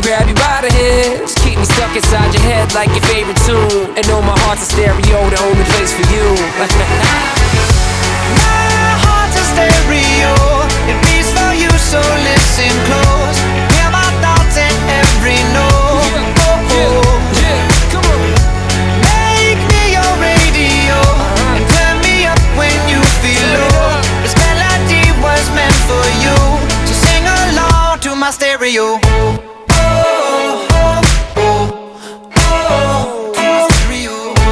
grab you by the hips, keep me stuck inside your head like your favorite tune. And know my heart's a stereo, the only place for you. My heart's a stereo, it beats for you, so listen close. Hear my thoughts in every note. Come on. Make me your radio, and turn me up when you feel low. This melody was meant for you, so sing along to my stereo.